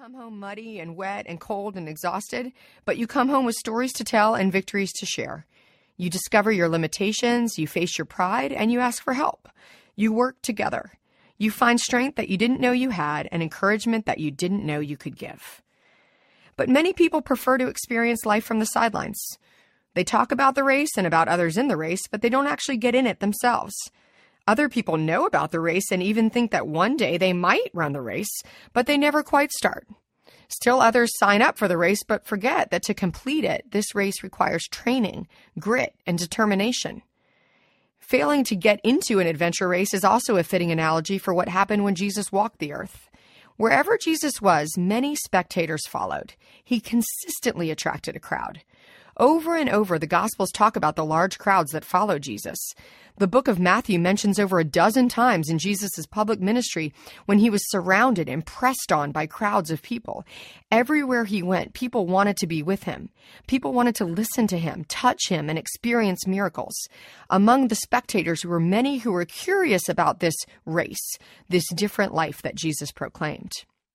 come home muddy and wet and cold and exhausted, but you come home with stories to tell and victories to share. You discover your limitations, you face your pride, and you ask for help. You work together. You find strength that you didn't know you had and encouragement that you didn't know you could give. But many people prefer to experience life from the sidelines. They talk about the race and about others in the race, but they don't actually get in it themselves. Other people know about the race and even think that one day they might run the race, but they never quite start. Still others sign up for the race but forget that to complete it, this race requires training, grit, and determination. Failing to get into an adventure race is also a fitting analogy for what happened when Jesus walked the earth. Wherever Jesus was, many spectators followed. He consistently attracted a crowd. Over and over, the Gospels talk about the large crowds that followed Jesus. The book of Matthew mentions over a dozen times in Jesus' public ministry when he was surrounded and pressed on by crowds of people. Everywhere he went, people wanted to be with him. People wanted to listen to him, touch him, and experience miracles. Among the spectators were many who were curious about this race, this different life that Jesus proclaimed.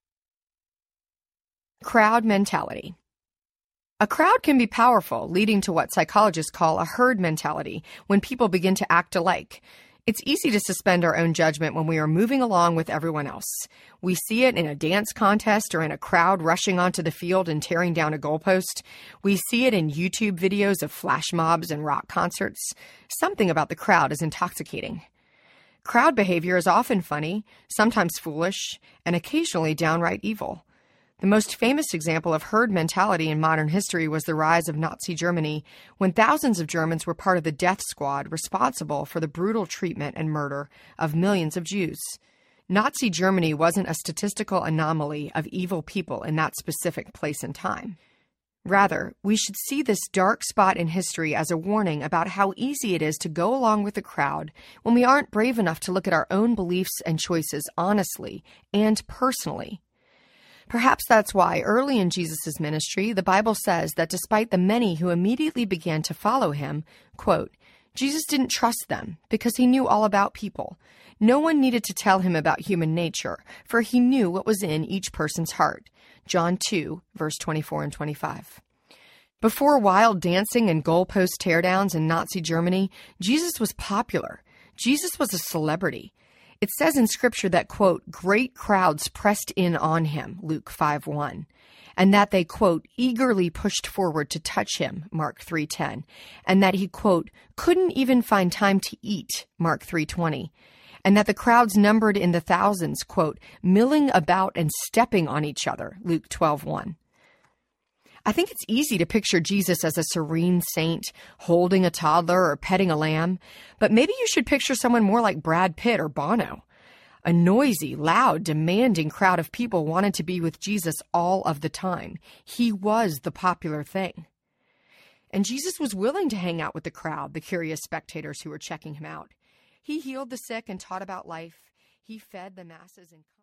Crowd mentality. A crowd can be powerful, leading to what psychologists call a herd mentality, when people begin to act alike. It's easy to suspend our own judgment when we are moving along with everyone else. We see it in a dance contest or in a crowd rushing onto the field and tearing down a goalpost. We see it in YouTube videos of flash mobs and rock concerts. Something about the crowd is intoxicating. Crowd behavior is often funny, sometimes foolish, and occasionally downright evil. The most famous example of herd mentality in modern history was the rise of Nazi Germany, when thousands of Germans were part of the death squad responsible for the brutal treatment and murder of millions of Jews. Nazi Germany wasn't a statistical anomaly of evil people in that specific place and time. Rather, we should see this dark spot in history as a warning about how easy it is to go along with the crowd when we aren't brave enough to look at our own beliefs and choices honestly and personally. Perhaps that's why early in Jesus' ministry, the Bible says that despite the many who immediately began to follow him, quote, Jesus didn't trust them because he knew all about people. No one needed to tell him about human nature, for he knew what was in each person's heart. John 2, verse 24 and 25. Before wild dancing and goalpost teardowns in Nazi Germany, Jesus was popular. Jesus was a celebrity. It says in Scripture that, quote, great crowds pressed in on him, Luke 5:1, and that they, quote, eagerly pushed forward to touch him, Mark 3:10, and that he, quote, couldn't even find time to eat, Mark 3:20, and that the crowds numbered in the thousands, quote, milling about and stepping on each other, Luke 12:1. I think it's easy to picture Jesus as a serene saint, holding a toddler or petting a lamb, but maybe you should picture someone more like Brad Pitt or Bono. A noisy, loud, demanding crowd of people wanted to be with Jesus all of the time. He was the popular thing. And Jesus was willing to hang out with the crowd, the curious spectators who were checking him out. He healed the sick and taught about life. He fed the masses and